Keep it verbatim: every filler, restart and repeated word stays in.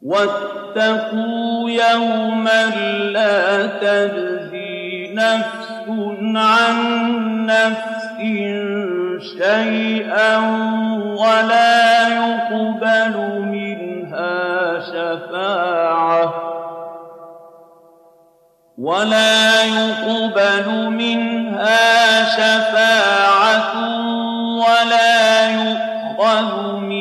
واتقوا يوما لا تجزي نفس عن نفس شيئا ولا يقبل منها شفاعة ولا يقبل منها شفاعة ولا يؤخذ منها